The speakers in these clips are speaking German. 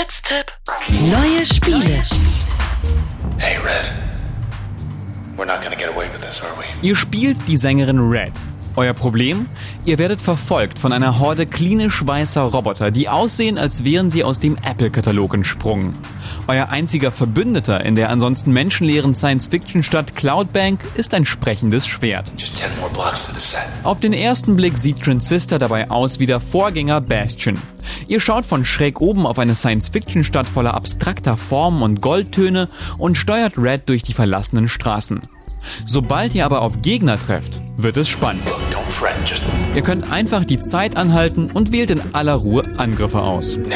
Fritz-Tipp. Neue Spiele. Hey, Red. We're not gonna get away with this, are we? Ihr spielt die Sängerin Red. Euer Problem? Ihr werdet verfolgt von einer Horde klinisch weißer Roboter, die aussehen, als wären sie aus dem Apple-Katalog entsprungen. Euer einziger Verbündeter in der ansonsten menschenleeren Science-Fiction-Stadt Cloudbank ist ein sprechendes Schwert. Just 10 more blocks to the set. Auf den ersten Blick sieht Transistor dabei aus wie der Vorgänger Bastion. Ihr schaut von schräg oben auf eine Science-Fiction-Stadt voller abstrakter Formen und Goldtöne und steuert Red durch die verlassenen Straßen. Sobald ihr aber auf Gegner trefft, wird es spannend. Look, don't fret, just Ihr könnt einfach die Zeit anhalten und wählt in aller Ruhe Angriffe aus. now.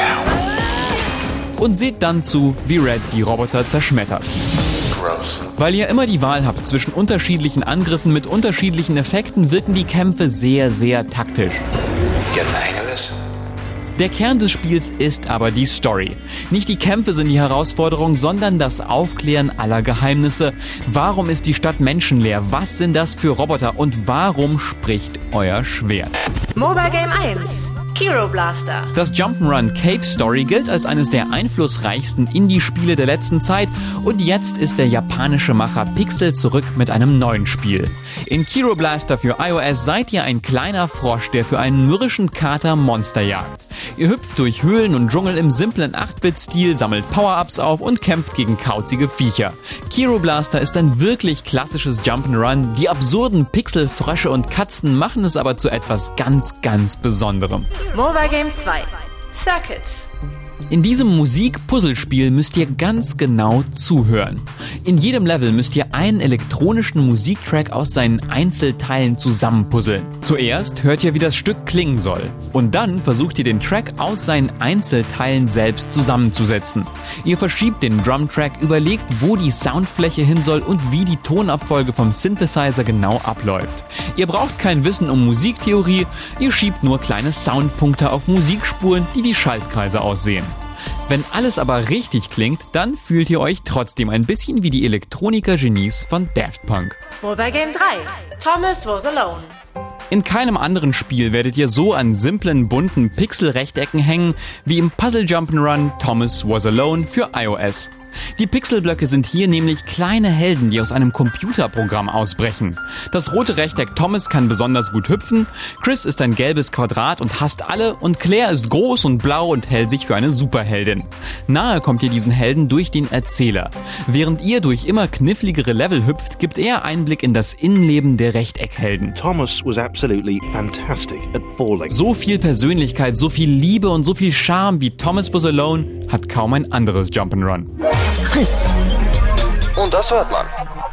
Und seht dann zu, wie Red die Roboter zerschmettert. Gross. Weil ihr immer die Wahl habt zwischen unterschiedlichen Angriffen mit unterschiedlichen Effekten, wirken die Kämpfe sehr, sehr taktisch. Getting the hang of this? Der Kern des Spiels ist aber die Story. Nicht die Kämpfe sind die Herausforderung, sondern das Aufklären aller Geheimnisse. Warum ist die Stadt menschenleer? Was sind das für Roboter? Und warum spricht euer Schwert? Mobile Game 1. Kiro Blaster. Das Jump'n'Run Cave Story gilt als eines der einflussreichsten Indie-Spiele der letzten Zeit und jetzt ist der japanische Macher Pixel zurück mit einem neuen Spiel. In Kiro Blaster für iOS seid ihr ein kleiner Frosch, der für einen mürrischen Kater Monster jagt. Ihr hüpft durch Höhlen und Dschungel im simplen 8-Bit-Stil, sammelt Power-Ups auf und kämpft gegen kauzige Viecher. Kiro Blaster ist ein wirklich klassisches Jump'n'Run. Die absurden Pixel, Frösche und Katzen machen es aber zu etwas ganz, ganz Besonderem. Mobile Game 2. Circuits. In diesem Musik-Puzzlespiel müsst ihr ganz genau zuhören. In jedem Level müsst ihr einen elektronischen Musiktrack aus seinen Einzelteilen zusammenpuzzeln. Zuerst hört ihr, wie das Stück klingen soll. Und dann versucht ihr den Track aus seinen Einzelteilen selbst zusammenzusetzen. Ihr verschiebt den Drumtrack, überlegt, wo die Soundfläche hin soll und wie die Tonabfolge vom Synthesizer genau abläuft. Ihr braucht kein Wissen um Musiktheorie, ihr schiebt nur kleine Soundpunkte auf Musikspuren, die wie Schaltkreise aussehen. Wenn alles aber richtig klingt, dann fühlt ihr euch trotzdem ein bisschen wie die Elektroniker-Genies von Daft Punk. Mobile Game 3. Thomas Was Alone. In keinem anderen Spiel werdet ihr so an simplen, bunten Pixel-Rechtecken hängen wie im Puzzle-Jump'n'Run Thomas Was Alone für iOS. Die Pixelblöcke sind hier nämlich kleine Helden, die aus einem Computerprogramm ausbrechen. Das rote Rechteck Thomas kann besonders gut hüpfen, Chris ist ein gelbes Quadrat und hasst alle und Claire ist groß und blau und hält sich für eine Superheldin. Nahe kommt ihr diesen Helden durch den Erzähler. Während ihr durch immer kniffligere Level hüpft, gibt er Einblick in das Innenleben der Rechteckhelden. Thomas was absolutely fantastic at falling. So viel Persönlichkeit, so viel Liebe und so viel Charme wie Thomas Was Alone hat kaum ein anderes Jump'n'Run. Fritz. Und das hört man.